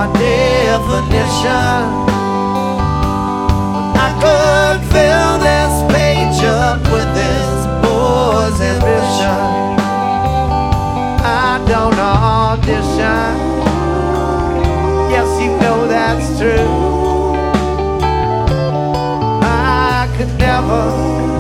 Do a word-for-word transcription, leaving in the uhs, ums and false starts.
my definition. I could fill this page up with this boy's ambition. I don't audition. Yes, you know that's true. I could never